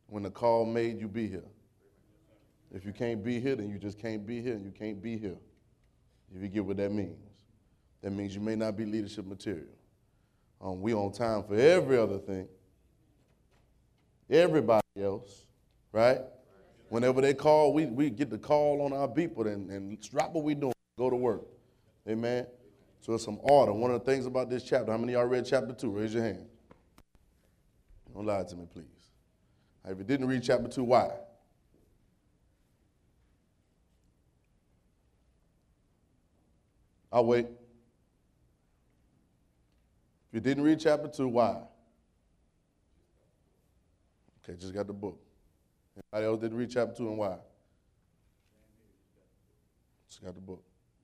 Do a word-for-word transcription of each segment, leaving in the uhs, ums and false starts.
When the call made, you be here. If you can't be here, then you just can't be here, and you can't be here. If you get what that means. That means you may not be leadership material. Um, we on time for every other thing. Everybody else, right? Whenever they call, we, we get the call on our beeper and, and drop what we doing, go to work. Amen? So it's some order. One of the things about this chapter, how many of y'all read chapter two? Raise your hand. Don't lie to me, please. If you didn't read chapter two, why? I'll wait. If you didn't read chapter two, why? Okay, just got the book. Anybody else didn't read chapter two and why? Just got the book.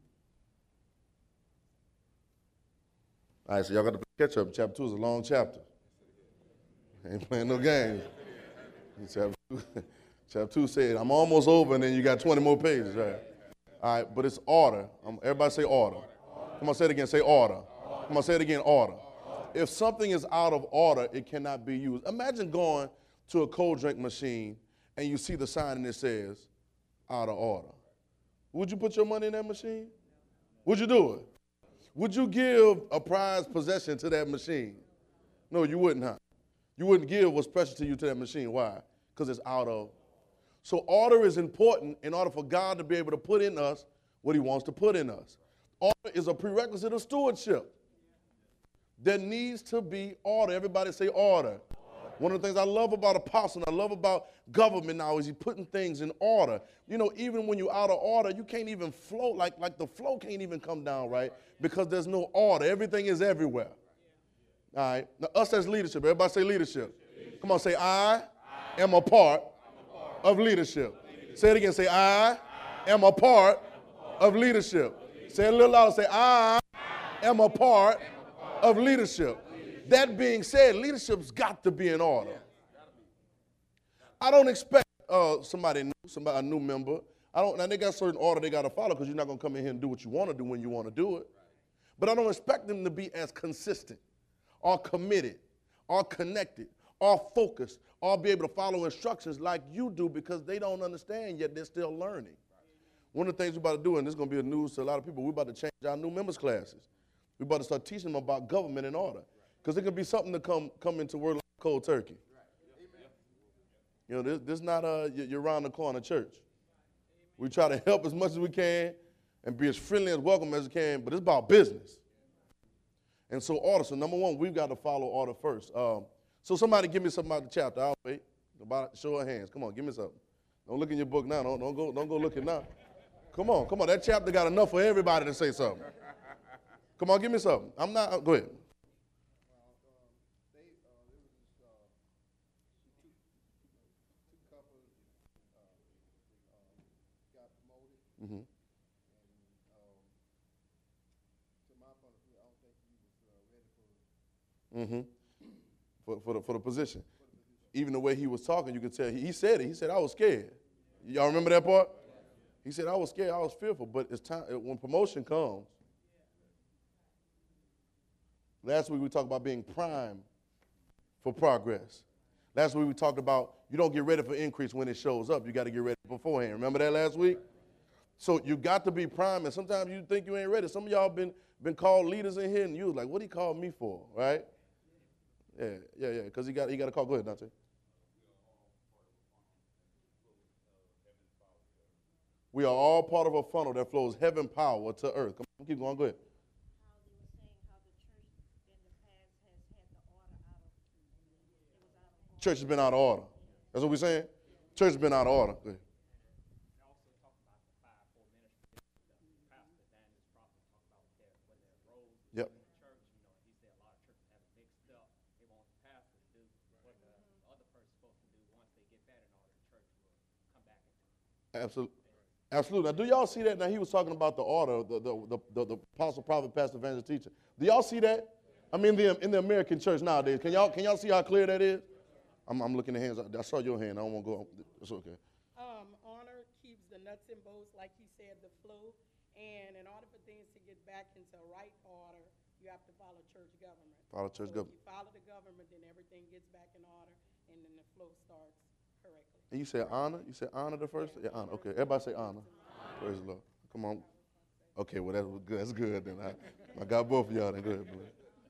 All right, so y'all got to catch up. Chapter two is a long chapter. Ain't playing no games. Chapter two, chapter two said, I'm almost over, and then you got twenty more pages, right? All right, but it's order. Um, everybody say order. order. Come on, say it again. Say order. order. Come on, say it again. Order. order. If something is out of order, it cannot be used. Imagine going to a cold drink machine, and you see the sign, and it says, out of order. Would you put your money in that machine? Would you do it? Would you give a prized possession to that machine? No, you wouldn't, huh? You wouldn't give what's precious to you to that machine. Why? Because it's out of. So order is important in order for God to be able to put in us what he wants to put in us. Order is a prerequisite of stewardship. There needs to be order. Everybody say order. Order. One of the things I love about apostle, and I love about government now is he's putting things in order. You know, even when you're out of order, you can't even flow, like, like the flow can't even come down right because there's no order. Everything is everywhere. All right. Now, us as leadership, everybody say leadership. leadership. Come on, say I, I am a part, a part of leadership. leadership. Say it again. Say I, I am a part, am a part of, leadership. of leadership. Say it a little louder. Say I, I am a part, am a part of leadership. leadership. That being said, leadership's got to be in order. I don't expect uh, somebody new, somebody a new member. I don't. Now they got certain order they got to follow because you're not gonna come in here and do what you want to do when you want to do it. But I don't expect them to be as consistent, or committed, or connected, or focused, or be able to follow instructions like you do because they don't understand yet. They're still learning. One of the things we're about to do, and this is going to be a news to a lot of people, we're about to change our new members classes. We're about to start teaching them about government and order because it could be something to come come into word like cold turkey. You know, this, this is not a you're around the corner church. We try to help as much as we can and be as friendly and welcome as we can, but it's about business. And so order. So number one, we've got to follow order first. Um, so somebody give me something about the chapter. I'll wait. About show of hands. Come on, give me something. Don't look in your book now. Don't, don't go. Don't go looking now. Come on, come on. That chapter got enough for everybody to say something. Come on, give me something. I'm not. Go ahead. Mm-hmm. And, um, to my point of view, I don't think he was uh, ready for, mm-hmm. for, for, the, for the position. For the position. Even the way he was talking, you could tell. He, he said it. He said, I was scared. Y'all remember that part? Yeah. He said, I was scared. I was fearful. But it's time when promotion comes. Yeah. Last week we talked about being primed for progress. Last week we talked about you don't get ready for increase when it shows up. You got to get ready beforehand. Remember that last week? So you got to be primed, and sometimes you think you ain't ready. Some of y'all been been called leaders in here, and you was like, what did he call me for, right? Yeah, yeah, yeah, because he got he got a call. Go ahead, Dante. We are all part of a funnel that flows heaven power to earth. Come on, keep going. Go ahead. Church has been out of order. That's what we're saying? Church has been out of order. Go ahead. Yep. Absolutely. Absolutely. Now, do y'all see that? Now, he was talking about the order, the, the, the, the, the apostle, prophet, pastor, evangelist, teacher. Do y'all see that? I mean, the, in the American church nowadays, can y'all can y'all see how clear that is? I'm, I'm looking at hands. I saw your hand. I don't want to go. It's okay. Um, honor keeps the nuts and bolts, like he said, the flow. And in order for things to get back into right order, you have to follow church government. Follow church so government. If you follow the government, then everything gets back in order, and then the flow starts. And you said honor? You said honor the first? Yeah, honor. Okay, everybody say honor. Praise the Lord. Come on. Okay, well, that's good. That's good then. I, I got both of y'all then. Go ahead, please.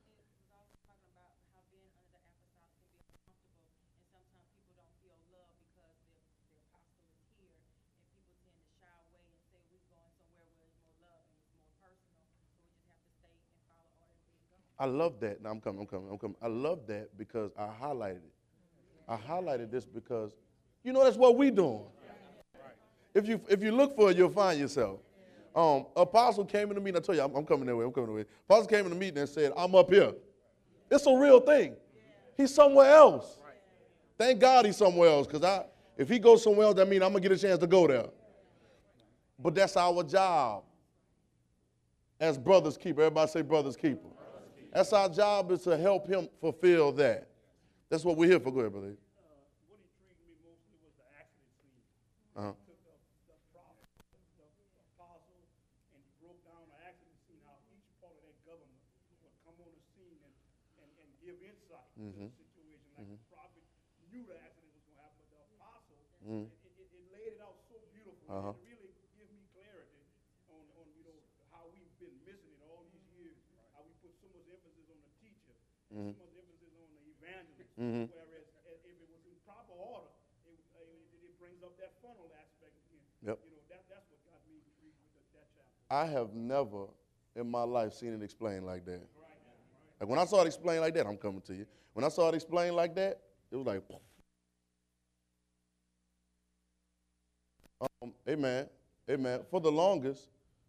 I love that. Now I'm coming, I'm coming, I'm coming. I love that because I highlighted it. I highlighted this because, you know, that's what we doing. If you if you look for it, you'll find yourself. Um, Apostle came in the meeting. I told you, I'm, I'm coming that way. I'm coming that way. Apostle came in the meeting and said, I'm up here. It's a real thing. He's somewhere else. Thank God he's somewhere else, because I if he goes somewhere else, that means I'm going to get a chance to go there. But that's our job as brothers keeper. Everybody say brothers keeper. That's our job, is to help him fulfill that. That's what we're here for. Go ahead, brother. Uh, what intrigued me mostly was the accident scene. Uh-huh. He took the, the prophet, the apostle, and he broke down the accident scene, how each part of that government would come on the scene and, and, and give insight mm-hmm. to the situation. Like mm-hmm. the prophet knew the accident was going to happen, but the apostle, mm-hmm. it, it, it laid it out so beautifully. Uh-huh. It really gave me clarity on, on, you know, how we've been missing it all these years, how we put so much emphasis on the teacher, mm-hmm. so much emphasis on the evangelist, mm-hmm. whereas if it was in proper order, it, it, it brings up that funnel aspect again. Yep. You know, that, that's what got me intrigued with the, that chapter. I have never in my life seen it explained like that. Right. Right. Like when I saw it explained like that, I'm coming to you. When I saw it explained like that, it was like, um, amen, amen. For the longest,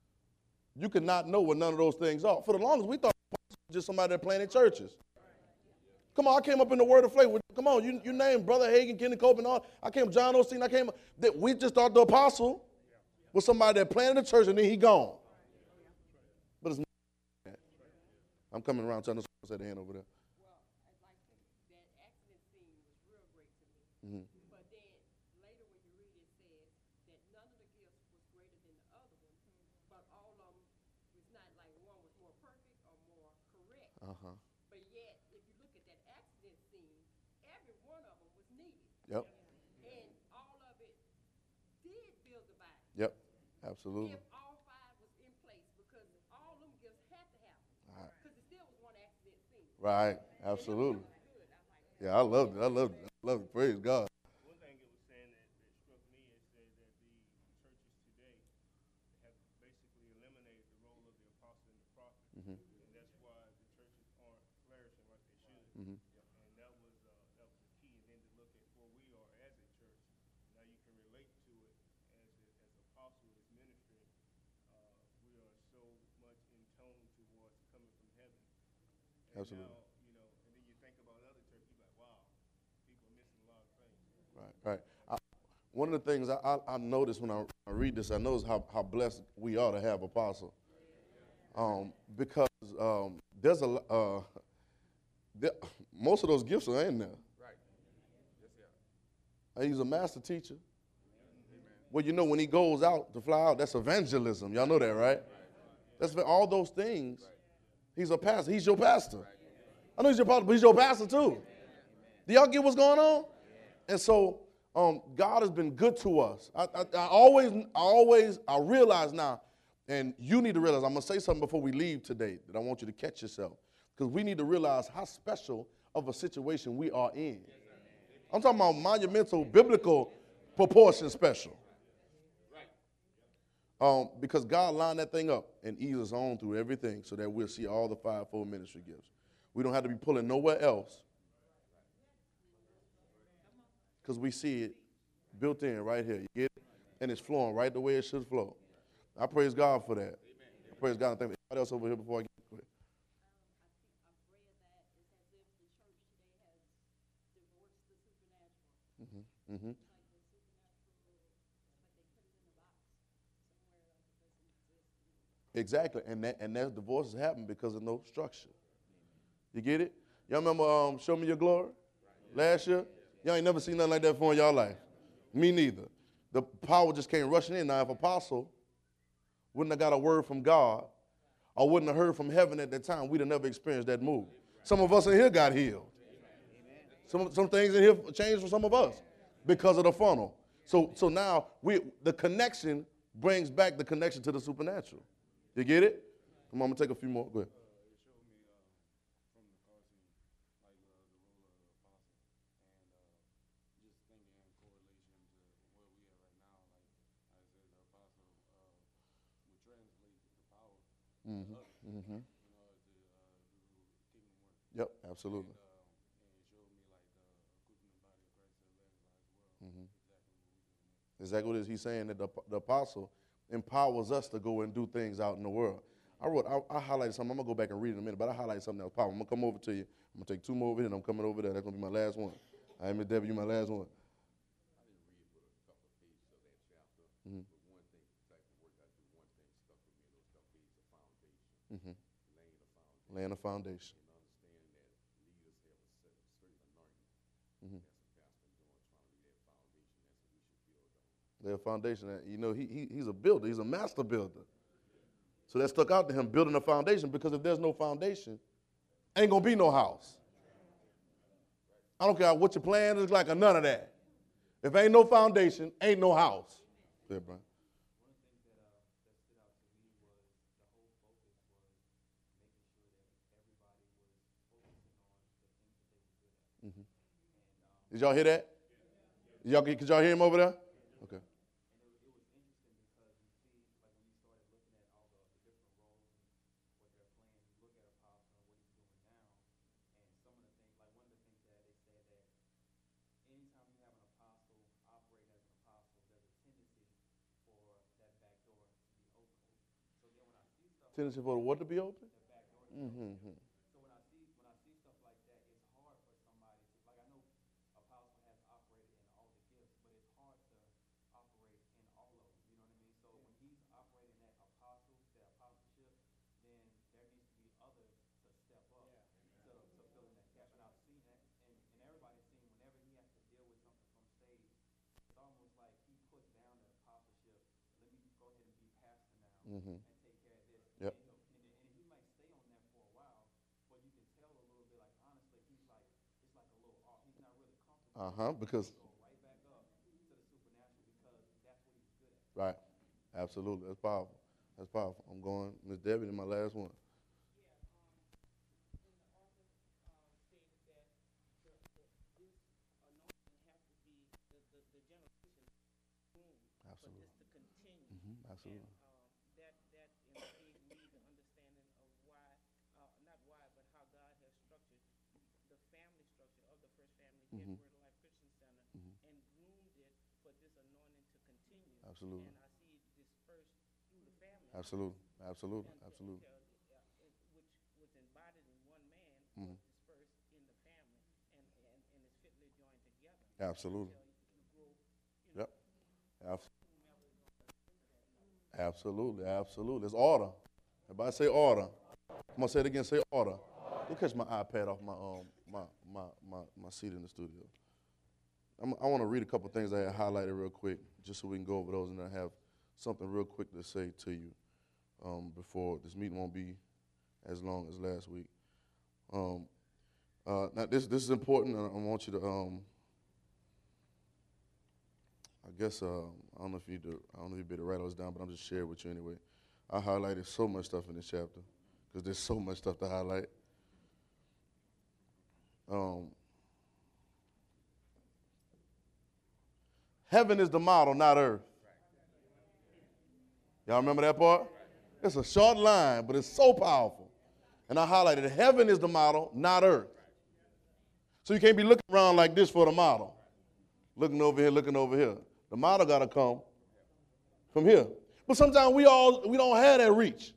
you could not know what none of those things are. For the longest, we thought it was just somebody that planted churches. Come on, I came up in the Word of Faith. Come on, you, you named Brother Hagin, Kenny Cope, and all. I came, John Osteen, I came, that we just thought the apostle was somebody that planted a church and then he gone. But it's not that. I'm coming around trying to say the hand over there. Well, I'd like to, that accident scene was real great to me. Mm-hmm. But then later when you read it, says that none of the gifts was greater than the other one, but all of them, it's not like one was more perfect or more correct. Uh-huh. But yet, if you look at that accident scene, every one of them was needed. Yep. And all of it did build the body. Yep, absolutely. If all five was in place, because all them gifts had to happen. Because it still was one accident scene. Right, absolutely. Yeah, I loved it. I loved it. I loved it. Praise God. One thing it was saying that, that struck me is said that the churches today have basically eliminated the role of the apostle and the prophet. Mm-hmm. And that's why the churches aren't flourishing like they should. Mm-hmm. And that was uh, that was the key. And then to look at where we are as a church, now you can relate to it as a, as apostle, as ministry. Uh, we are so much in tone towards coming from heaven. And absolutely. Now, you know, and then you think about other churches, you're like, wow, people are missing a lot of things. Right, right. I, one of the things I, I, I notice when I, I read this, I notice how, how blessed we are to have apostle. Um, because um, there's a uh, there, most of those gifts are in there. Right. Yes, yeah. He's a master teacher. Amen. Well, you know, when he goes out to fly out, that's evangelism. Y'all know that, right? That's all those things. Right. He's a pastor. He's your pastor. Right. I know he's your pastor, but he's your pastor too. Amen. Do y'all get what's going on? Amen. And so um, God has been good to us. I, I, I always, I always, I realize now, and you need to realize, I'm going to say something before we leave today that I want you to catch yourself, because we need to realize how special of a situation we are in. I'm talking about monumental, biblical proportion special. Um, because God lined that thing up and eased us on through everything so that we'll see all the fivefold ministry gifts. We don't have to be pulling nowhere else, because we see it built in right here. You get it? And it's flowing right the way it should flow. I praise God for that. Amen. I praise God. And thank anybody else over here before I get to it. Mm-hmm. Mm-hmm. Exactly, and that and that divorces happen because of no structure. You get it? Y'all remember um, Show Me Your Glory last year? Y'all ain't never seen nothing like that before in y'all life. Me neither. The power just came rushing in. Now, if Apostle wouldn't have got a word from God or wouldn't have heard from heaven at that time, we'd have never experienced that move. Some of us in here got healed. Some some things in here changed for some of us. because of the funnel. So, so now we the connection brings back the connection to the supernatural. You get it? Come on, I'm gonna take a few more. Go ahead. Mm-hmm. Mm-hmm. Yep, absolutely. Mm-hmm. Exactly what it is. He's saying that the, the apostle empowers us to go and do things out in the world. I wrote, I, I highlighted something. I'm gonna go back and read it in a minute, but I highlighted something that was powerful. I'm gonna come over to you. I'm gonna take two more over here, and I'm coming over there. That's gonna be my last one. All right, Miss Debbie, you my last one. Mm-hmm. Mm-hmm. Laying a foundation. Mm-hmm. Lay a foundation. You know, he, he he's a builder. He's a master builder. So that stuck out to him, building a foundation, because if there's no foundation, ain't gonna be no house. I don't care what your plan is like or none of that. If ain't no foundation, ain't no house. There, Brian. Mm-hmm. Did y'all hear that? Y'all, could y'all hear him over there? Okay. Tendency for the what to be open? Mm-hmm. Mm-hmm. Yep. Uh-huh, because right. Absolutely. That's powerful. That's powerful. I'm going, Miss Debbie, in my last one. Absolutely. Mm-hmm. Absolutely. That that gave me the understanding of why, uh, not why, but how God has structured the family structure of the First Family here Mm-hmm. at Word of Life Christian Center, Mm-hmm. and groomed it for this anointing to continue. Absolutely. And I see it dispersed through the family. Absolutely. Absolutely. And Absolutely. because, uh, it, which was embodied in one man, Mm-hmm. was dispersed in the family, and, and, and is fitly joined together. Absolutely. Until you grow, you know, Yep. Absolutely. Absolutely, absolutely. It's order. Everybody say order. Come on, say it again. Say order. Go catch my iPad off my um my my my, my seat in the studio. I'm, I want to read a couple things I had highlighted real quick, just so we can go over those, and I have something real quick to say to you um, before this meeting won't be as long as last week. Um, uh, now this this is important, and I want you to um. I guess uh, I don't know if you do. I don't know if you better write those down, but I'm just sharing with you anyway. I highlighted so much stuff in this chapter because there's so much stuff to highlight. Um, heaven is the model, not earth. Y'all remember that part? It's a short line, but it's so powerful. And I highlighted heaven is the model, not earth. So you can't be looking around like this for the model. Looking over here, looking over here. The model got to come from here. But sometimes we all we don't have that reach.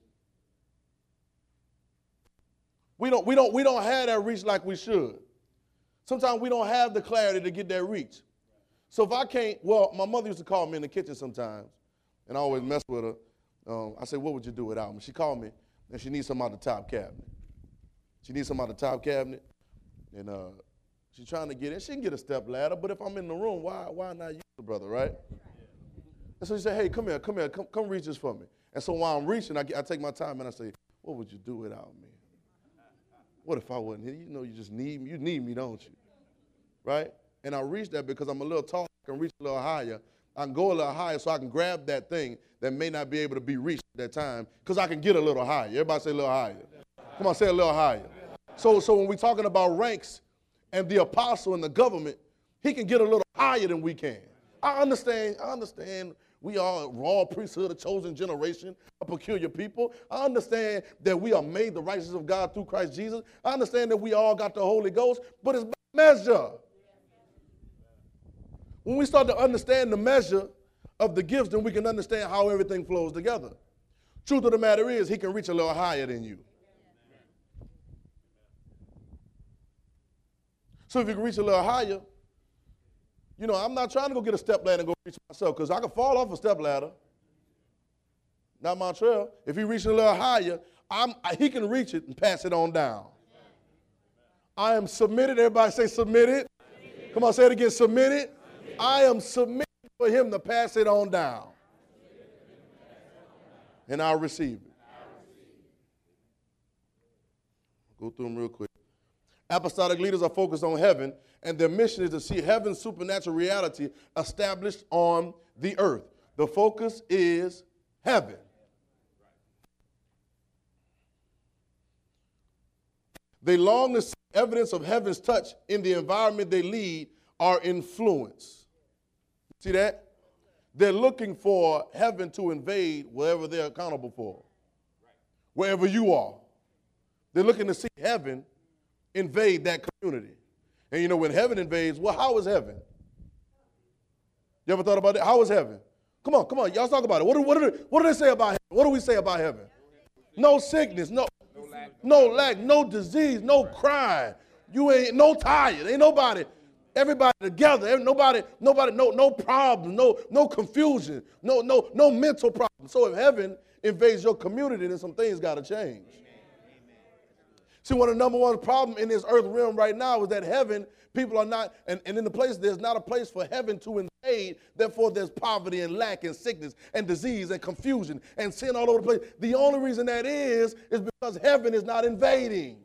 We don't we don't we don't have that reach like we should. Sometimes we don't have the clarity to get that reach. So if I can't, well, my mother used to call me in the kitchen sometimes, and I always mess with her. Um, I said, "What would you do without me?" She called me, and she needs something out the top cabinet. She needs something out the top cabinet, and uh, she's trying to get in. She can get a step ladder, but if I'm in the room, why why not use the brother, right? And so she said, "Hey, come here, come here, come, come reach this for me." And so while I'm reaching, I, I take my time and I say, "What would you do without me? What if I wasn't here? You know you just need me. You need me, don't you? Right?" And I reach that because I'm a little tall I can reach a little higher. I can go a little higher so I can grab that thing that may not be able to be reached at that time because I can get a little higher. Everybody say a little higher. Come on, say a little higher. So, so when we're talking about ranks and the apostle and the government, he can get a little higher than we can. I understand, I understand we are a royal priesthood, a chosen generation, a peculiar people. I understand that we are made the righteousness of God through Christ Jesus. I understand that we all got the Holy Ghost, but it's by measure. When we start to understand the measure of the gifts, then we can understand how everything flows together. Truth of the matter is, he can reach a little higher than you. So if you can reach a little higher, you know, I'm not trying to go get a step ladder and go reach myself because I can fall off a step ladder. Not Montreal. If he reaches a little higher, I'm, I, he can reach it and pass it on down. I am submitted. Everybody say submitted. Submitted. Come on, say it again, submitted. Submitted. I am submitted for him to pass it on down. And I'll receive it. Go through them real quick. Apostolic leaders are focused on heaven, and their mission is to see heaven's supernatural reality established on the earth. The focus is heaven. They long to see evidence of heaven's touch in the environment they lead or influence. See that? They're looking for heaven to invade wherever they're accountable for. Wherever you are. They're looking to see heaven invade that community. And you know, when heaven invades, well, how is heaven? You ever thought about that? How is heaven? Come on, come on, y'all talk about it. What do, what, do they, what do they say about heaven? What do we say about heaven? No sickness, no, no lack, no disease, no crying. You ain't no tired. Ain't nobody, everybody together. Ain't nobody, nobody, no, no problem, no, no confusion, no, no, no mental problem. So if heaven invades your community, then some things got to change. See, one of the number one problem in this earth realm right now is that heaven, people are not, and, and in the place, there's not a place for heaven to invade. Therefore, there's poverty and lack and sickness and disease and confusion and sin all over the place. The only reason that is, is because heaven is not invading.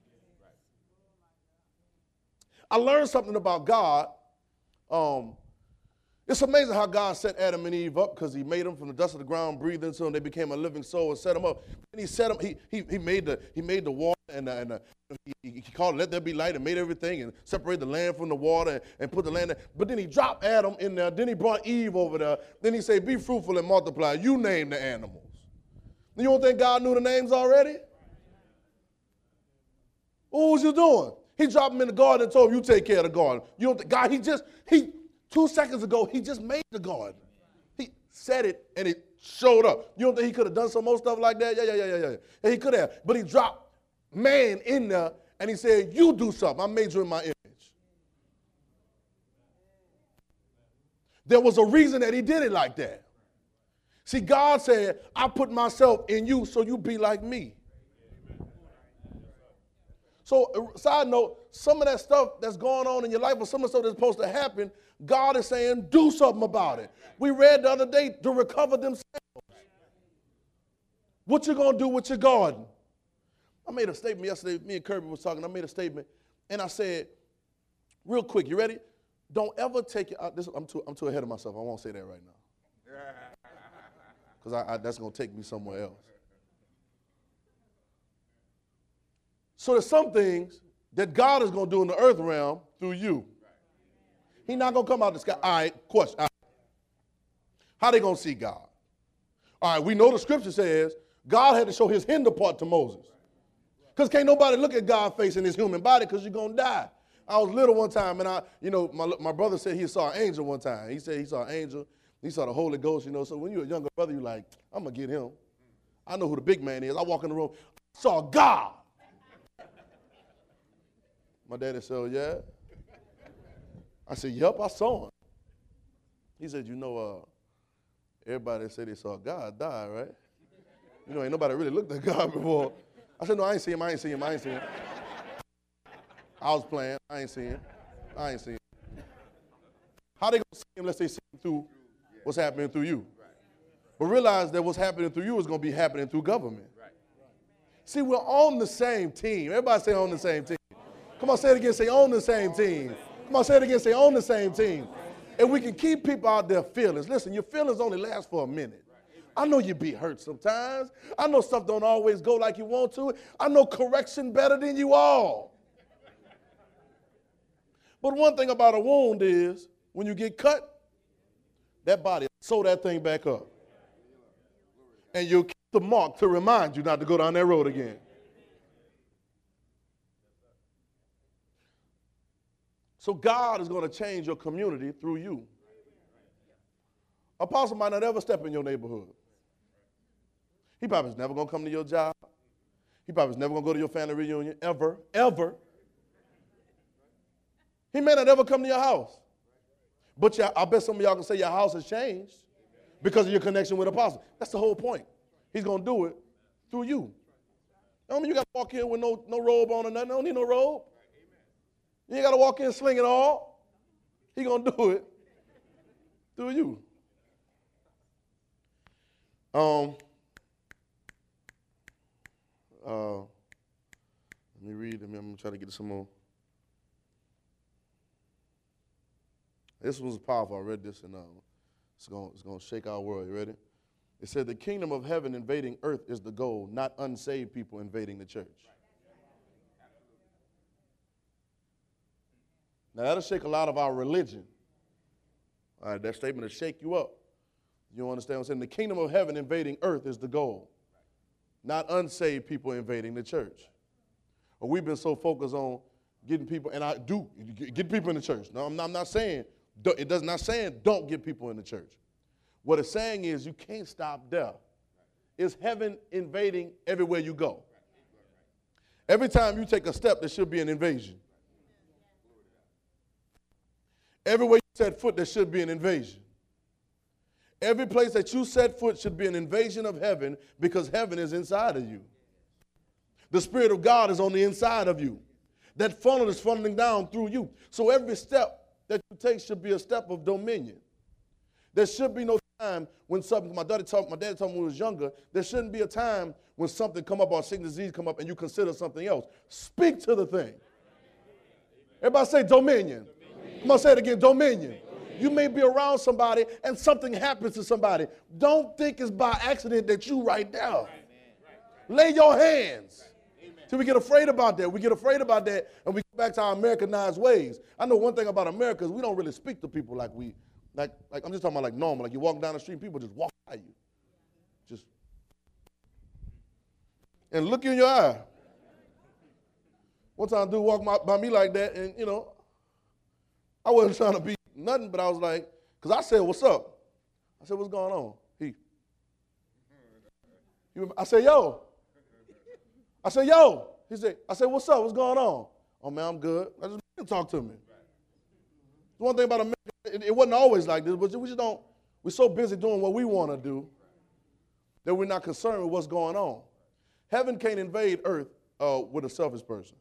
I learned something about God. Um, it's amazing how God set Adam and Eve up because he made them from the dust of the ground, breathed into them, they became a living soul and set them up. And he set them, he, he, he made the, he made the water and, uh, and uh, he, he called it, let there be light, and made everything and separated the land from the water and, and put the land there. But then he dropped Adam in there. Then he brought Eve over there. Then he said, be fruitful and multiply. You name the animals. You don't think God knew the names already? What was you doing? He dropped them in the garden and told him, you take care of the garden. You don't think God, he just, he, two seconds ago, he just made the garden. He said it and it showed up. You don't think he could have done some more stuff like that? Yeah, yeah, yeah, yeah, yeah. And he could have. But he dropped man in there and he said, you do something. I made you in my image. There was a reason that he did it like that. See, God said, I put myself in you so you be like me. So, side note, some of that stuff that's going on in your life or some of the stuff that's supposed to happen, God is saying, do something about it. We read the other day, to recover themselves. What you going to do with your garden? I made a statement yesterday. Me and Kirby was talking. I made a statement, and I said, real quick, you ready? Don't ever take it out. This, I'm, too, I'm too ahead of myself. I won't say that right now. Because that's going to take me somewhere else. So there's some things that God is going to do in the earth realm through you. He's not going to come out the sky. All right, question. All right. How they going to see God? All right, we know the scripture says God had to show his hinder part to Moses. Because can't nobody look at God's face in his human body because you're going to die. I was little one time, and I, you know, my, my brother said he saw an angel one time. He said he saw an angel. He saw the Holy Ghost, you know. So when you're a younger brother, you're like, I'm going to get him. I know who the big man is. I walk in the room, I saw God. My daddy said, oh, yeah? I said, yep, I saw him. He said, you know, uh, everybody that said they saw God died, right? You know, ain't nobody really looked at God before. I said, no, I ain't see him, I ain't see him, I ain't see him. I was playing, I ain't see him, I ain't see him. How they gonna see him unless they see him through what's happening through you? But realize that what's happening through you is gonna be happening through government. See, we're on the same team. Everybody say on the same team. Come on, say it again, say on the same team. Come on, say it again, say on the same team. And we can keep people out their feelings. Listen, your feelings only last for a minute. I know you be hurt sometimes. I know stuff don't always go like you want to. I know correction better than you all. But one thing about a wound is when you get cut, that body sew that thing back up. And you'll keep the mark to remind you not to go down that road again. So God is going to change your community through you. Apostle might not ever step in your neighborhood. He probably is never going to come to your job. He probably is never going to go to your family reunion, ever, ever. He may not ever come to your house. But I bet some of y'all can say your house has changed because of your connection with Apostle. That's the whole point. He's going to do it through you. I mean, you got to walk in with no, no robe on or nothing. I don't need no robe. You ain't got to walk in slinging all. He's going to do it through you. Um, uh, let me read. I'm going to try to get some more. This was powerful. I read this, and uh, it's going it's going to shake our world. You ready? It said, the kingdom of heaven invading earth is the goal, not unsaved people invading the church. Now, that'll shake a lot of our religion. All right, that statement will shake you up. You understand what I'm saying? The kingdom of heaven invading earth is the goal, not unsaved people invading the church. Or we've been so focused on getting people, and I do, get people in the church. No, I'm not, I'm not saying, it does not saying don't get people in the church. What it's saying is you can't stop there. It's heaven invading everywhere you go. Every time you take a step, there should be an invasion. Everywhere you set foot, there should be an invasion. Every place that you set foot should be an invasion of heaven because heaven is inside of you. The Spirit of God is on the inside of you. That funnel is funneling down through you. So every step that you take should be a step of dominion. There should be no time when something, my daddy told, my dad told me when we was younger, there shouldn't be a time when something come up or sickness disease come up and you consider something else. Speak to the thing. Everybody say dominion. Come on, say it again, dominion. You may be around somebody and something happens to somebody. Don't think it's by accident that you right there. Lay your hands. See, we get afraid about that. We get afraid about that, and we go back to our Americanized ways. I know one thing about America is we don't really speak to people like we, like, like I'm just talking about like normal. Like you walk down the street, people just walk by you. Just, and look you in your eye. One time a dude walked by, by me like that, and, you know, I wasn't trying to be nothing, but I was like, because I said, what's up? I said, what's going on? He, he I said, yo. I said, yo. He said, I said, what's up? What's going on? Oh, man, I'm good. I just didn't talk to me. One thing about America, it, it wasn't always like this, but we just don't, we're so busy doing what we want to do that we're not concerned with what's going on. Heaven can't invade earth uh, with a selfish person.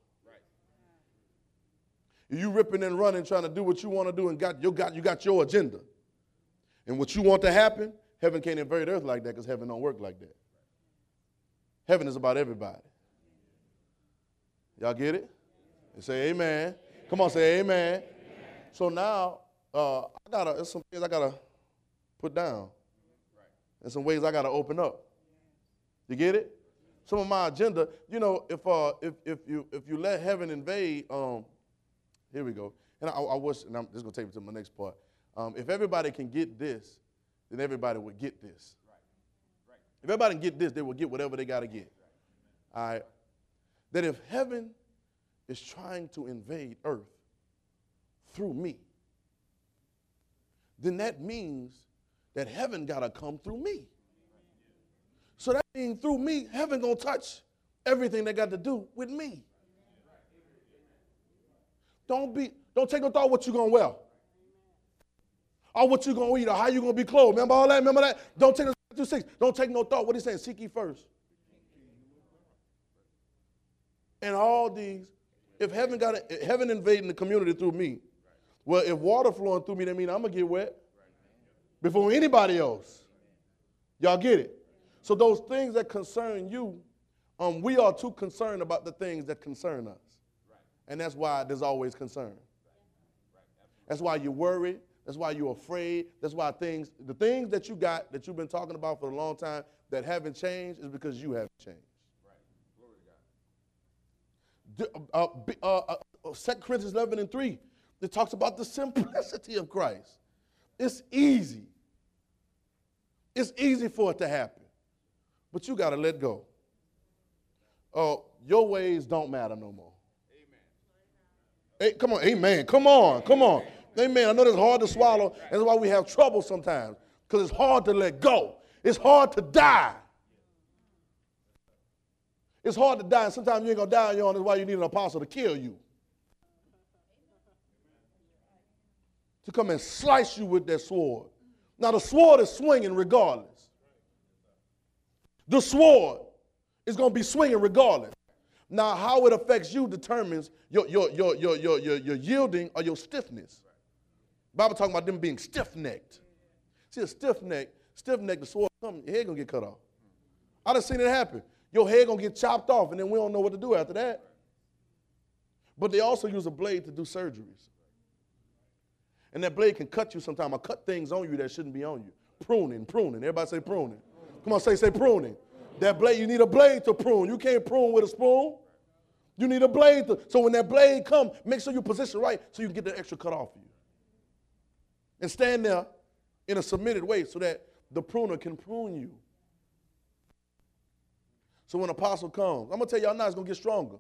You ripping and running, trying to do what you want to do, and got you got you got your agenda, and what you want to happen. Heaven can't invade earth like that because heaven don't work like that. Heaven is about everybody. Y'all get it? And say amen. Amen. Come on, say amen. Amen. So now uh, I gotta. There's some things I gotta put down, and some ways I gotta open up. You get it? Some of my agenda. You know, if uh, if if you if you let heaven invade. Um, Here we go. And I, I wish, and I'm just going to take me to my next part. Um, if everybody can get this, then everybody would get this. Right. Right. If everybody can get this, they will get whatever they got to get. Right. All right. That if heaven is trying to invade earth through me, then that means that heaven got to come through me. So that means through me, heaven going to touch everything that got to do with me. Don't be, don't take no thought what you're going to wear. Or what you're going to eat, or how you're going to be clothed. Remember all that? Remember that? Don't take no six. Don't take no thought. What he's saying, seek ye first. And all these, if heaven got a, heaven invading the community through me, well, if water flowing through me, that means I'm going to get wet before anybody else. Y'all get it? So those things that concern you, um, we are too concerned about the things that concern us. And that's why there's always concern. That's why you worry. That's why you're afraid. That's why things, the things that you got that you've been talking about for a long time that haven't changed is because you haven't changed. Right. Glory to God. Uh, uh, uh, Second Corinthians eleven and three, it talks about the simplicity of Christ. It's easy. It's easy for it to happen. But you got to let go. Uh, your ways don't matter no more. Amen. Hey, come on, amen. Come on, come on. Amen. I know that's hard to swallow. That's why we have trouble sometimes. Because it's hard to let go. It's hard to die. It's hard to die. And sometimes you ain't going to die on your own. That's why you need an apostle to kill you. To come and slice you with that sword. Now, the sword is swinging regardless. The sword is going to be swinging regardless. Now, how it affects you determines your, your, your, your, your, your, your yielding or your stiffness. The Bible talking about them being stiff-necked. See, a stiff-neck, stiff-neck, the sword come, your head going to get cut off. I done seen it happen. Your head going to get chopped off, and then we don't know what to do after that. But they also use a blade to do surgeries. And that blade can cut you sometimes or cut things on you that shouldn't be on you. Pruning, pruning. Everybody say pruning. Come on, say, say pruning. That blade, you need a blade to prune. You can't prune with a spoon. You need a blade. To, so when that blade comes, make sure you position right so you can get that extra cut off of you. And stand there in a submitted way so that the pruner can prune you. So when apostle comes, I'm going to tell y'all now it's going to get stronger.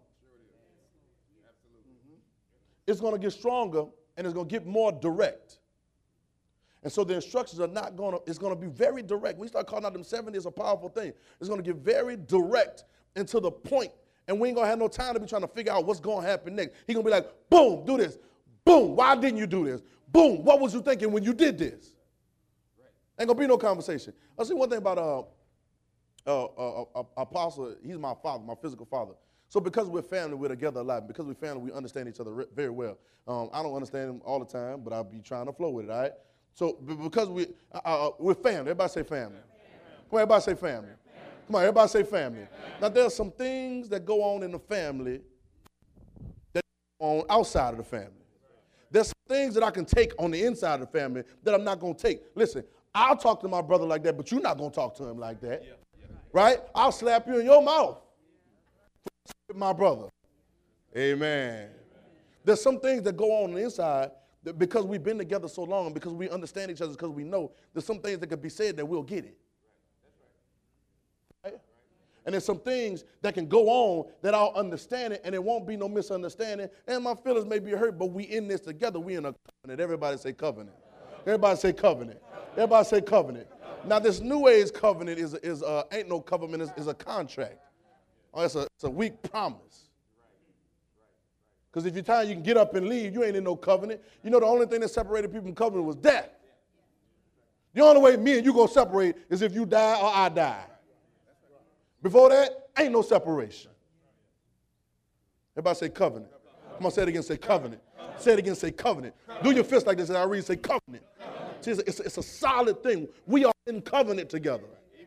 It's going to get stronger and it's going to get more direct. And so the instructions are not going to, it's going to be very direct. When we start calling out them seventy, it's a powerful thing. It's going to get very direct and to the point, and we ain't going to have no time to be trying to figure out what's going to happen next. He's going to be like, boom, do this. Boom, why didn't you do this? Boom, what was you thinking when you did this? Ain't going to be no conversation. I'll see one thing about uh, uh, uh, uh, Apostle, he's my father, my physical father. So because we're family, we're together a lot. Because we're family, we understand each other very well. Um, I don't understand him all the time, but I'll be trying to flow with it, all right? So because we, uh, uh, we're family. Everybody say family. Family. Come on, everybody say family. Family. Come on, everybody say family. Family. Now, there are some things that go on in the family that go on outside of the family. There's some things that I can take on the inside of the family that I'm not going to take. Listen, I'll talk to my brother like that, but you're not going to talk to him like that. Yeah. Yeah. Right? I'll slap you in your mouth. My brother. Amen. There's some things that go on, on the inside that because we've been together so long and because we understand each other, because we know there's some things that can be said that we'll get it. Right? And there's some things that can go on that I'll understand it and it won't be no misunderstanding. And my feelings may be hurt, but we in this together. We in a covenant. Everybody say covenant. Everybody say covenant. Everybody say covenant. Now this New Age covenant is, is uh, ain't no covenant, it's, it's a contract. Oh, it's a, it's a weak promise. Because if you're tired, you can get up and leave. You ain't in no covenant. You know the only thing that separated people from covenant was death. The only way me and you going to separate is if you die or I die. Before that, ain't no separation. Everybody say covenant. Come on, say it again, say covenant. Say it again, say covenant. Do your fist like this and I read, say covenant. See, it's, a, it's, a, it's a solid thing. We are in covenant together.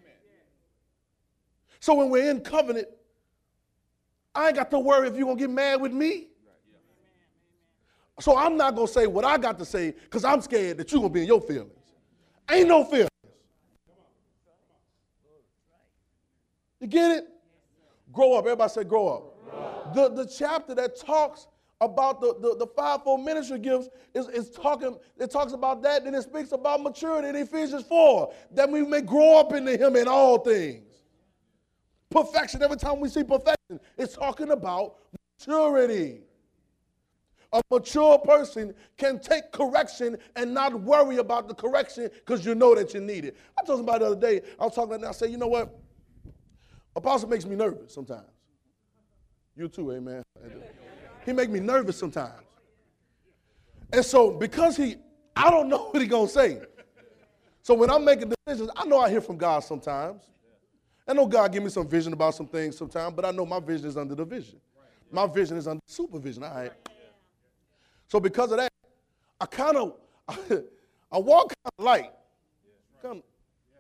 So when we're in covenant, I ain't got to worry if you're going to get mad with me. So I'm not going to say what I got to say because I'm scared that you're going to be in your feelings. Ain't no feelings. You get it? Grow up. Everybody say grow up. Grow up. The, the chapter that talks about the, the, the fivefold ministry gifts is, is talking, it talks about that, then it speaks about maturity in Ephesians four, that we may grow up into him in all things. Perfection, every time we see perfection, it's talking about maturity. A mature person can take correction and not worry about the correction because you know that you need it. I told somebody the other day, I was talking about that, I said, you know what? Apostle makes me nervous sometimes. You too, amen. He makes me nervous sometimes. And so because he, I don't know what he's going to say. So when I'm making decisions, I know I hear from God sometimes. I know God give me some vision about some things sometimes, but I know my vision is under the vision. My vision is under supervision. All right. So because of that, I kind of, I walk kind of light. Kind of,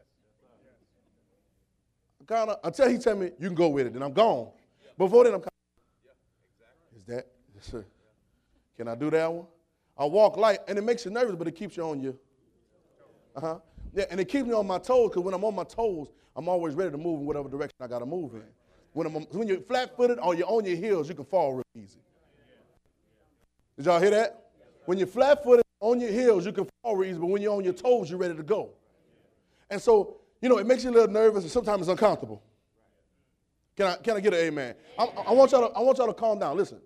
kind of, until he tell me, you can go with it, then I'm gone. Before then, I'm kind of, is that, yes, sir. Can I do that one? I walk light, and it makes you nervous, but it keeps you on your, uh-huh. Yeah, and it keeps me on my toes, because when I'm on my toes, I'm always ready to move in whatever direction I got to move in. When, I'm, when you're flat-footed or you're on your heels, you can fall real easy. Did y'all hear that? When you're flat-footed on your heels, you can fall real easy, but when you're on your toes, you're ready to go. And so, you know, it makes you a little nervous, and sometimes it's uncomfortable. Can I, can I get an amen? I, I, want y'all to, I want y'all to calm down. Listen.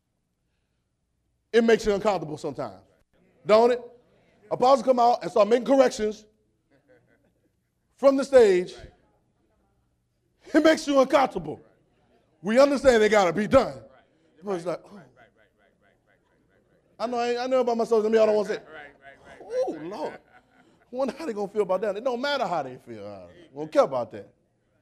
It makes you uncomfortable sometimes. Don't it? Apostles come out and start making corrections from the stage. It makes you uncomfortable. We understand they got to be done. But it's like, oh. I know I, I know about myself. Some of y'all don't want to say, oh, Lord. I wonder how they going to feel about that. It don't matter how they feel. We don't care about that.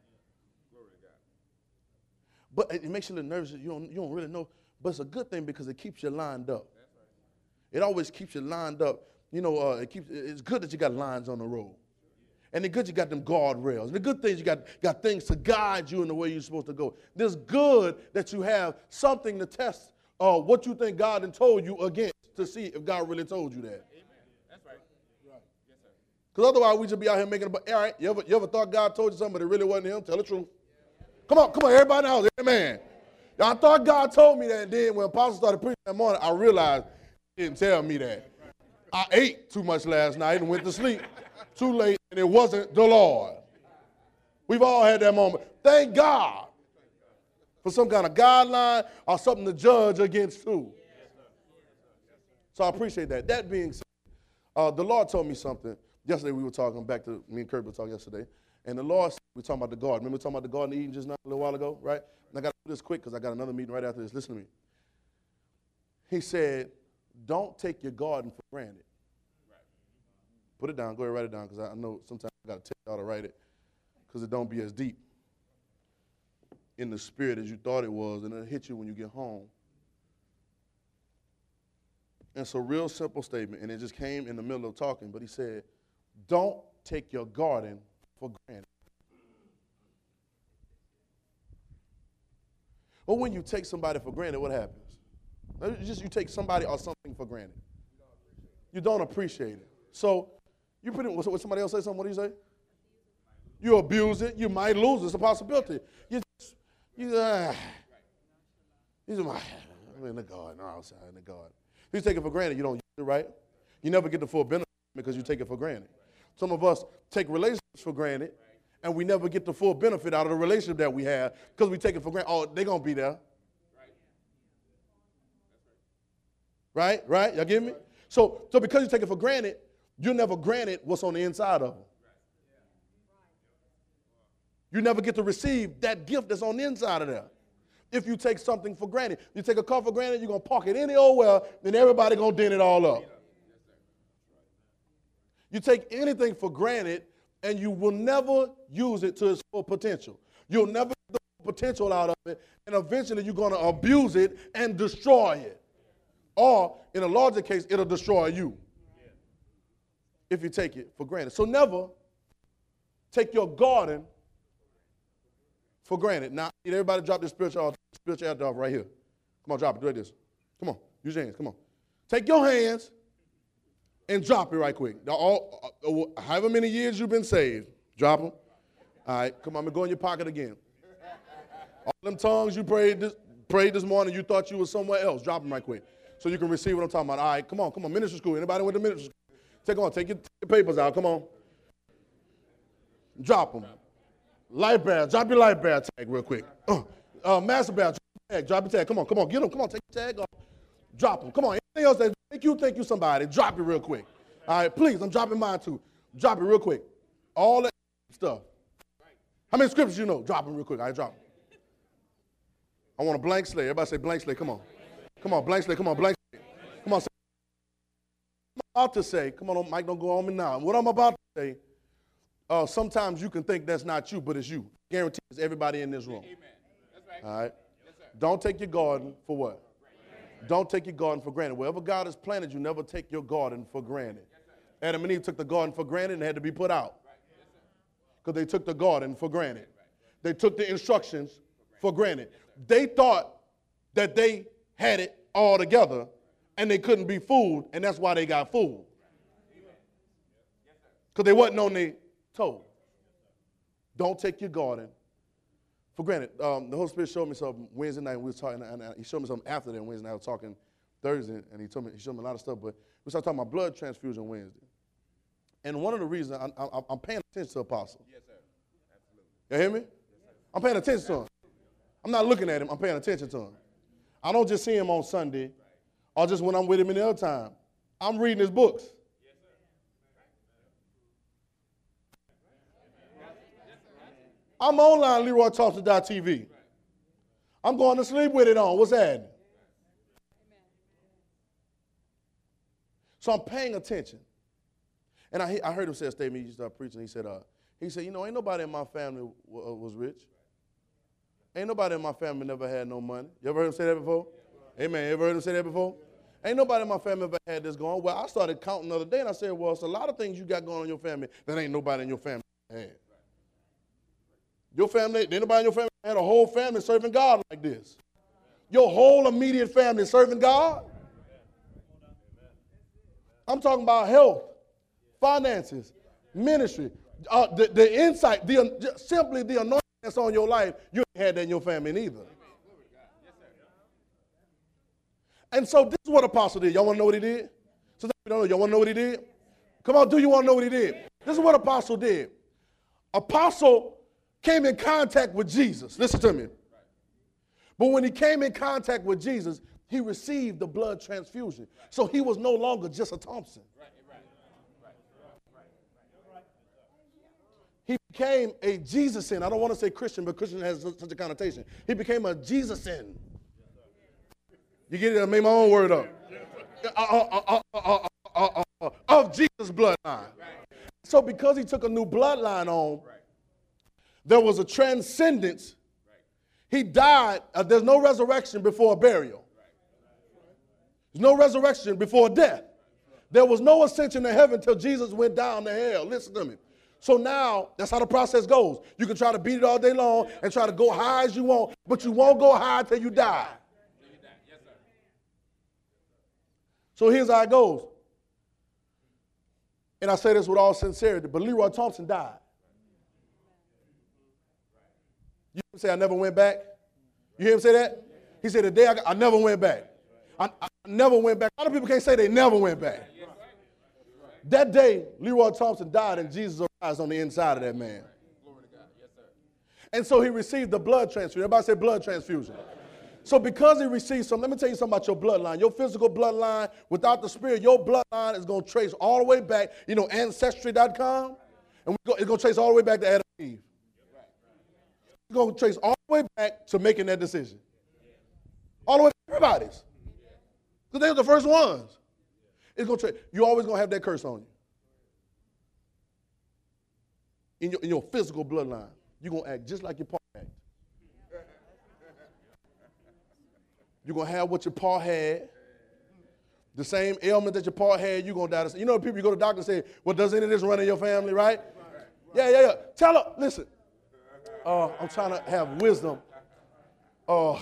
But it makes you a little nervous. You don't, you don't really know. But it's a good thing because it keeps you lined up. It always keeps you lined up. You know, uh, it keeps, it's good that you got lines on the road. And it's good you got them guardrails. And the good thing is you got, got things to guide you in the way you're supposed to go. It's good that you have something to test uh, what you think God had told you against to see if God really told you that. Amen. That's right. Right. Yes, sir. Because otherwise we just be out here making it. All right, you ever, you ever thought God told you something but it really wasn't him? Tell the truth. Come on, come on, everybody in the house. Amen. I thought God told me that, and then when Apostle started preaching that morning, I realized he didn't tell me that. I ate too much last night and went to sleep too late, and it wasn't the Lord. We've all had that moment. Thank God for some kind of guideline or something to judge against too. So I appreciate that. That being said, uh, the Lord told me something. Yesterday we were talking, back to me and Kirk were talking yesterday, and the Lord said, we were talking about the garden. Remember we were talking about the garden of Eden just now a little while ago, right? And I got to do this quick because I got another meeting right after this. Listen to me. He said, don't take your garden for granted. Right. Put it down. Go ahead and write it down because I know sometimes I got to tell y'all to write it because it don't be as deep in the spirit as you thought it was, and it'll hit you when you get home. And it's a real simple statement, and it just came in the middle of talking, but he said, don't take your garden for granted. But when you take somebody for granted, what happens? It's just you take somebody or something for granted. You don't appreciate it. So you put it, what somebody else say something, what do you say? You abuse it, you might lose it. It's a possibility. You just, you, uh, you just, I'm in the garden, or outside in the garden. You take it for granted, you don't use it right. You never get the full benefit because you take it for granted. Some of us take relationships for granted, and we never get the full benefit out of the relationship that we have because we take it for granted. Oh, they're going to be there. Right? Right? Y'all get me? So, so because you take it for granted, you never granted what's on the inside of them. You never get to receive that gift that's on the inside of there. If you take something for granted, you take a car for granted, you're going to park it any old well, then everybody going to dent it all up. You take anything for granted, and you will never use it to its full potential. You'll never get the full potential out of it, and eventually you're going to abuse it and destroy it. Or, in a larger case, it'll destroy you if you take it for granted. So never take your garden for granted. Now, need everybody drop this spiritual spirituality off right here. Come on, drop it. Do like this. Come on. Use your hands. Come on. Take your hands and drop it right quick. Now, all, uh, however many years you've been saved, drop them. All right. Come on. I'm going to go in your pocket again. All them tongues you prayed this, prayed this morning, you thought you were somewhere else. Drop them right quick so you can receive what I'm talking about. All right. Come on. Come on. Ministry school. Anybody went to ministry school? Take on. Take your, take your papers out. Come on. Drop them. Life bearer. Drop your life bearer tag real quick. Uh, uh, master bearer. Drop your tag. Drop your tag. Come on. Come on. Get them. Come on. Take your tag off. Drop them. Come on. Anything else that make you think you somebody, drop it real quick. All right. Please. I'm dropping mine too. Drop it real quick. All that stuff. How many scriptures you know? Drop them real quick. All right. Drop them. I want a blank slate. Everybody say blank slate. Come on. Come on. Blank slate. Come on. Blank slate. Come on. Say. I'm about to say, come on, Mike, don't go on me now. What I'm about to say, uh, sometimes you can think that's not you, but it's you. Guarantee it's everybody in this room. Amen. That's right. All right? Yes, sir. Don't take your garden for what? Granted. Don't take your garden for granted. Wherever God has planted you, never take your garden for granted. Yes, Adam and Eve took the garden for granted and had to be put out. Because they took the garden for granted. They took the instructions for granted. They thought that they had it all together and they couldn't be fooled, and that's why they got fooled. Because they wasn't on their toe. Don't take your garden for granted. Um, the Holy Spirit showed me something Wednesday night. We was talking, and he showed me something after that Wednesday night. I was talking Thursday, and he told me he showed me a lot of stuff. But we started talking about blood transfusion Wednesday. And one of the reasons I, I, I'm paying attention to Apostle. Yes, sir. Absolutely. You hear me? Yes, sir. I'm paying attention to him. I'm not looking at him. I'm paying attention to him. I don't just see him on Sunday, or just when I'm with him any other time. I'm reading his books. I'm online, Leroy Thompson dot T V. I'm going to sleep with it on. What's that? So I'm paying attention. And I, I heard him say a statement. He started preaching. He said, uh, he said, you know, ain't nobody in my family w- was rich. Ain't nobody in my family never had no money. You ever heard him say that before? Amen. You ever heard him say that before? Ain't nobody in my family ever had this going. Well, I started counting the other day, and I said, well, it's a lot of things you got going on in your family that ain't nobody in your family had. Your family, ain't nobody in your family had a whole family serving God like this. Your whole immediate family serving God. I'm talking about health, finances, ministry, uh, the, the insight, the, simply the anointing that's on your life. You ain't had that in your family neither. And so this is what Apostle did. Y'all want to know what he did? So don't know. Y'all want to know what he did? Come on, do you want to know what he did? This is what Apostle did. Apostle came in contact with Jesus. Listen to me. But when he came in contact with Jesus, he received the blood transfusion. So he was no longer just a Thompson. He became a Jesusin. I don't want to say Christian, but Christian has such a connotation. He became a Jesusin. You get it? I made my own word up. Uh, uh, uh, uh, uh, of Jesus' bloodline. So because he took a new bloodline on, there was a transcendence. He died. Uh, there's no resurrection before a burial. There's no resurrection before death. There was no ascension to heaven until Jesus went down to hell. Listen to me. So now, that's how the process goes. You can try to beat it all day long and try to go high as you want, but you won't go high until you die. So here's how it goes. And I say this with all sincerity, but Leroy Thompson died. You hear him say, I never went back? You hear him say that? He said, the day I, got, I never went back. I, I never went back. A lot of people can't say they never went back. That day, Leroy Thompson died and Jesus arose on the inside of that man. Glory to God. Yes, sir. And so he received the blood transfusion. Everybody say blood transfusion. So because he received some, let me tell you something about your bloodline. Your physical bloodline, without the spirit, your bloodline is going to trace all the way back. You know, ancestry dot com? And we go, it's going to trace all the way back to Adam and Eve. It's going to trace all the way back to making that decision. All the way to everybody's. Because they were the first ones. It's going to trace. You're always going to have that curse on you. In your, in your physical bloodline, you're going to act just like your pa act. You're going to have what your pa had. The same ailment that your pa had, you're going to die. You know, people, you go to the doctor and say, well, does any of this run in your family, right? Yeah, yeah, yeah. Tell her, listen, uh, I'm trying to have wisdom. Uh,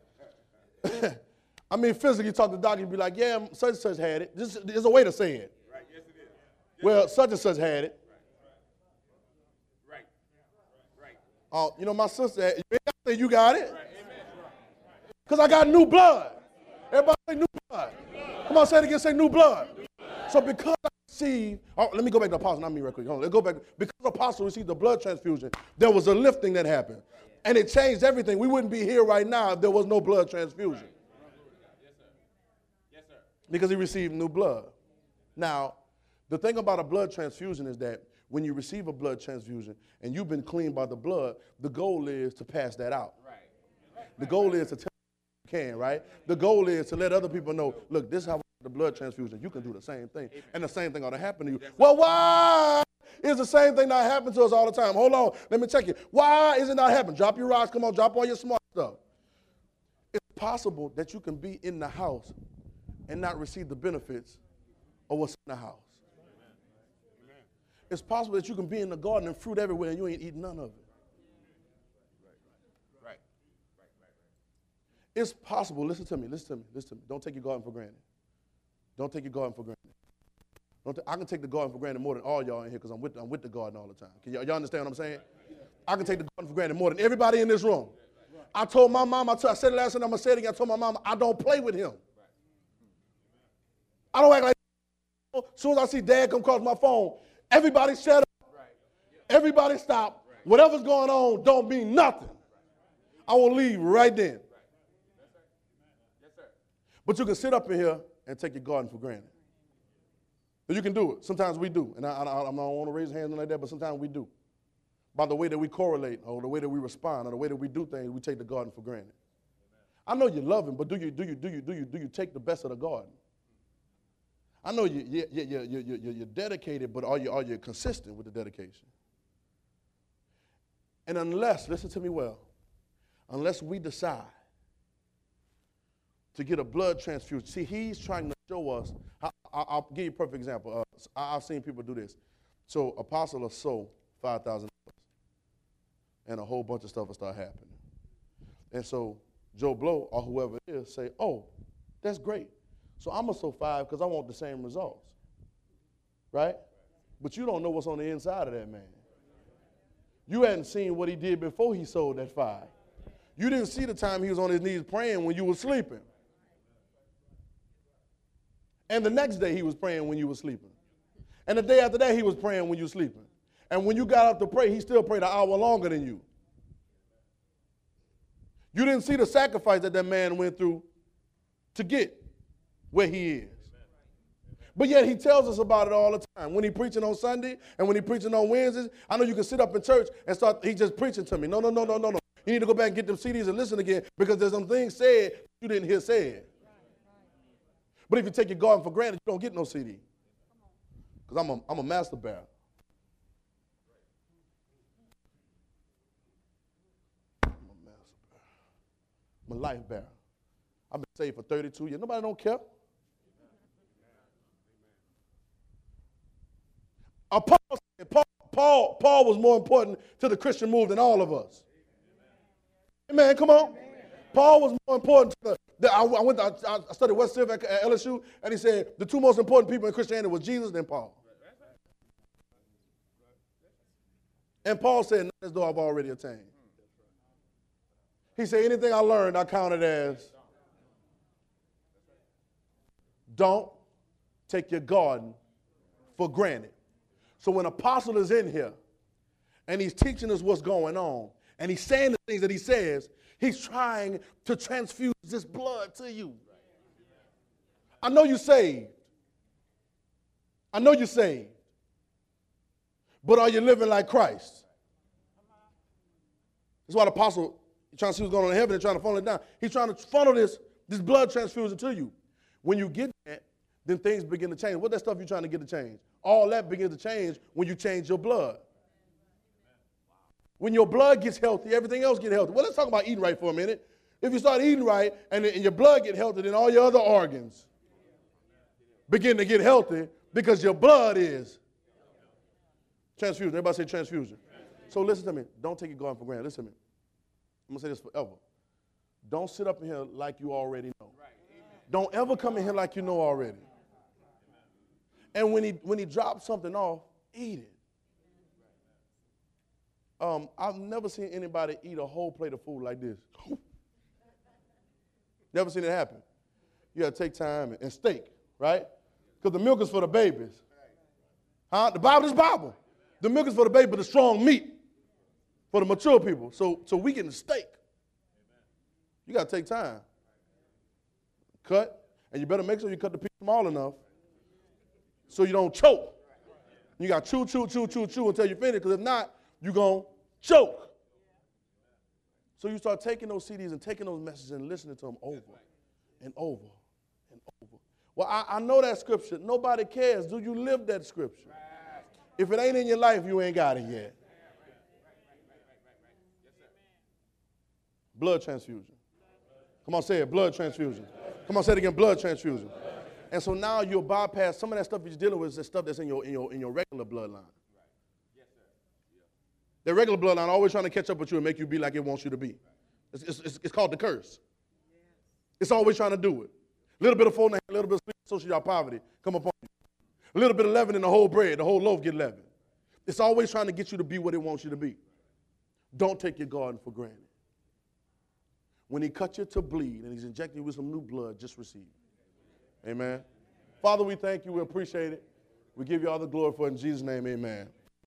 I mean, physically, you talk to the doctor, you'd be like, yeah, such and such had it. This, there's a way to say it. Right. Yes, it is. Yes, Well, such and such had it. Right. Right. Oh, uh, you know, my sister, had, you ain't got to say you got it. Because I got new blood. Everybody say new blood. Come on, say it again, say new blood. So because I received, oh, let me go back to Apostle, not me real quick. Hold on, let's go back. Because Apostle received the blood transfusion, there was a lifting that happened. And it changed everything. We wouldn't be here right now if there was no blood transfusion. Yes, sir. Yes, sir. Because he received new blood. Now, the thing about a blood transfusion is that when you receive a blood transfusion and you've been cleaned by the blood, the goal is to pass that out. Right. The goal is to tell you can, right? The goal is to let other people know, look, this is how the blood transfusion, you can do the same thing. And the same thing ought to happen to you. Well, why is the same thing not happening to us all the time? Hold on, let me check you. Why is it not happening? Drop your rocks, come on, drop all your smart stuff. It's possible that you can be in the house and not receive the benefits of what's in the house. It's possible that you can be in the garden and fruit everywhere and you ain't eating none of it. It's possible, listen to me, listen to me, listen to me. Don't take your garden for granted. Don't take your garden for granted. Don't I can take the garden for granted more than all y'all in here because I'm with, I'm with the garden all the time. Can y'all, y'all understand what I'm saying? I can take the garden for granted more than everybody in this room. I told my mom, I, told, I said it last night, I'm going to say it again. I told my mom, I don't play with him. I don't act like, as soon as I see dad come across my phone, everybody shut up. Everybody stop. Whatever's going on don't mean nothing. I will leave right then. But you can sit up in here and take your garden for granted. But you can do it. Sometimes we do. And I, I, I don't want to raise hands like that, but sometimes we do. By the way that we correlate or the way that we respond or the way that we do things, we take the garden for granted. I know you love him, but do you, do you, do you, do you, do you take the best of the garden? I know you, you, you, you, you, you, you're dedicated, but are you, are you consistent with the dedication? And unless, listen to me well, unless we decide to get a blood transfusion, see, he's trying to show us, I, I, I'll give you a perfect example. Uh, I, I've seen people do this. So Apostle will sow five thousand dollars, and a whole bunch of stuff will start happening. And so Joe Blow or whoever it is say, oh, that's great. So I'm going to sow five because I want the same results, right? But you don't know what's on the inside of that man. You hadn't seen what he did before he sold that five. You didn't see the time he was on his knees praying when you were sleeping. And the next day he was praying when you were sleeping. And the day after that he was praying when you were sleeping. And when you got up to pray, he still prayed an hour longer than you. You didn't see the sacrifice that that man went through to get where he is. But yet he tells us about it all the time. When he's preaching on Sunday and when he's preaching on Wednesdays, I know you can sit up in church and start, he's just preaching to me. No, no, no, no, no, no. You need to go back and get them C Ds and listen again because there's some things said you didn't hear said. But if you take your garden for granted, you don't get no C D. Because I'm a, I'm a master bearer. I'm a master bearer. I'm a life bearer. I've been saved for thirty-two years. Nobody don't care. Uh, Paul, Paul, Paul, Paul was more important to the Christian move than all of us. Amen, come on. Paul was more important to the, the I, I went to, I studied West Civ at L S U, and he said the two most important people in Christianity was Jesus and Paul. And Paul said, not as though I've already attained. He said, anything I learned, I counted as. Don't take your garden for granted. So when Apostle is in here, and he's teaching us what's going on, and he's saying the things that he says, he's trying to transfuse this blood to you. I know you're saved. I know you're saved. But are you living like Christ? That's why the apostle, trying to see what's going on in heaven and trying to funnel it down. He's trying to funnel this, this blood transfusion to you. When you get that, then things begin to change. What that stuff you're trying to get to change? All that begins to change when you change your blood. When your blood gets healthy, everything else gets healthy. Well, let's talk about eating right for a minute. If you start eating right and, and your blood get healthy, then all your other organs begin to get healthy because your blood is transfusion. Everybody say transfusion. So listen to me. Don't take your garden for granted. Listen to me. I'm going to say this forever. Don't sit up in here like you already know. Don't ever come in here like you know already. And when he, when he drops something off, eat it. Um, I've never seen anybody eat a whole plate of food like this. Never seen it happen. You got to take time and, and steak, right? Because the milk is for the babies. Huh? The Bible is Bible. The milk is for the baby, but the strong meat for the mature people. So, so we getting steak. You got to take time. Cut, and you better make sure you cut the piece small enough so you don't choke. You got to chew, chew, chew, chew, chew until you finish, because if not, you're going to choke. So you start taking those C Ds and taking those messages and listening to them over and over and over. Well, I, I know that scripture. Nobody cares. Do you live that scripture? If it ain't in your life, you ain't got it yet. Blood transfusion. Come on, say it. Blood transfusion. Come on, say it again. Blood transfusion. And so now you'll bypass some of that stuff you're dealing with is the stuff that's in your, in your, in your regular bloodline. The regular bloodline always trying to catch up with you and make you be like it wants you to be. It's, it's, it's called the curse. It's always trying to do it. A little bit of phone, a little bit of sleep, social poverty come upon you. A little bit of leaven in the whole bread, the whole loaf get leavened. It's always trying to get you to be what it wants you to be. Don't take your garden for granted. When he cut you to bleed and he's injecting you with some new blood, just receive it. Amen. Father, we thank you. We appreciate it. We give you all the glory for it. In Jesus' name, amen.